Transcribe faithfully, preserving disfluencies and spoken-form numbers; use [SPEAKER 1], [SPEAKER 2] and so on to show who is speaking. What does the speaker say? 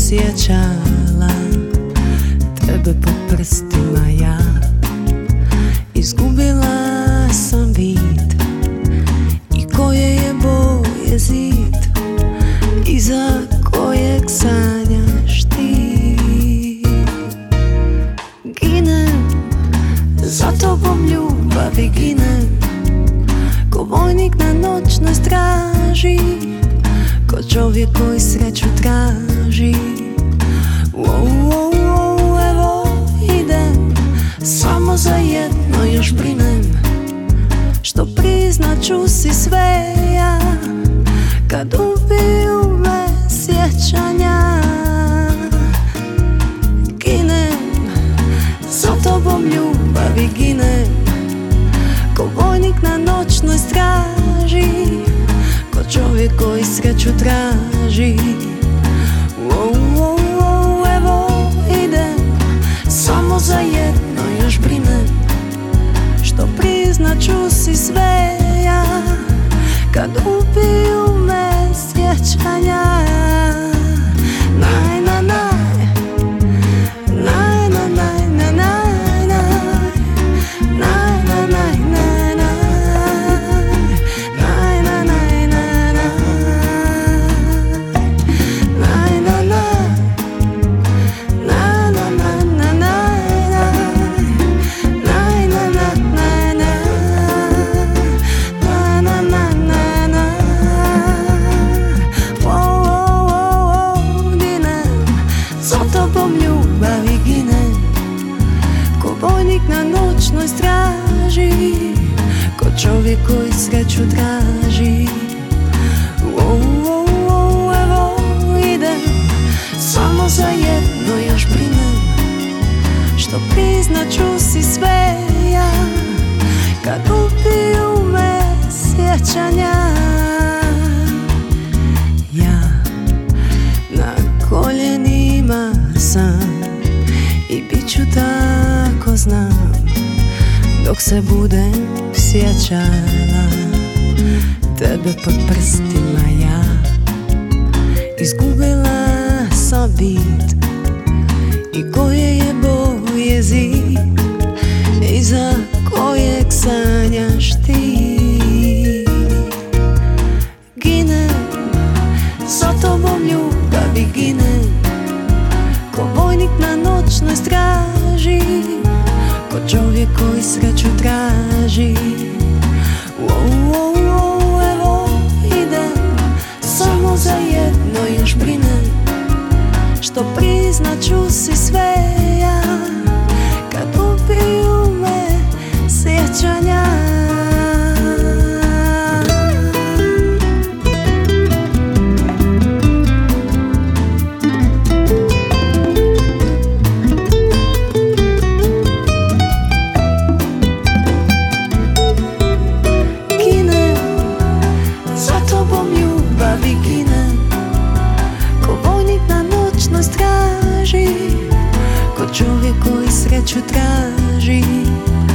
[SPEAKER 1] osjećala tebe pod prstima ja. Izgubila sam vid i koje je boje zid iza kojeg sanjaš ti. Ginem, za tobom ljubavi ginem, ko vojnik na noćnoj straži, ko čovjek koji sreću traži. Wow, wow, wow, evo idem, samo za jedno još brinem, što priznat ću si sve ja, kad ubiju me sjećanja. Ginem, za tobom ljubavi ginem, ko vojnik na noćnoj straži, ko čovjek koji sreću traži. Wow, wow, wow, evo idem, samo za jedno još brinem, što priznat ću si sve ja, kad ubiju me sjećanja. Naj, na, naj, naj, na, naj, na, naj, naj, naj, na, naj, naj, naj, na, naj, naj, naj, na, naj, na, na, na, na, naj, naj, na, na, naj, na, na, na, na, na. Wow, wow, wow, wow, ginem, za tobom ljubavi ginem, ko vojnik na noćnoj straži, ko čovjek koji sreću traži. Wow, wow, wow, evo idem, samo za jedno još brinem, što priznat ću si sve ja, kad ubiju me sjećanja. Ja na koljenima sam i bit ću tako znam, dok se budem sjećala tebe pod prstima ja. Izgubila sam vid i koje je boje zid iza kojeg sanjaš ti. Ginem, za tobom ljubavi ginem, ko vojnik na noćnoj straži, ko čovjek koji sreću traži. Wow, wow, wow, evo idem, samo za jedno još brinem, što priznat ću si sve ja, kad ubiju me sjećanja. Čovjek koji sreću traži.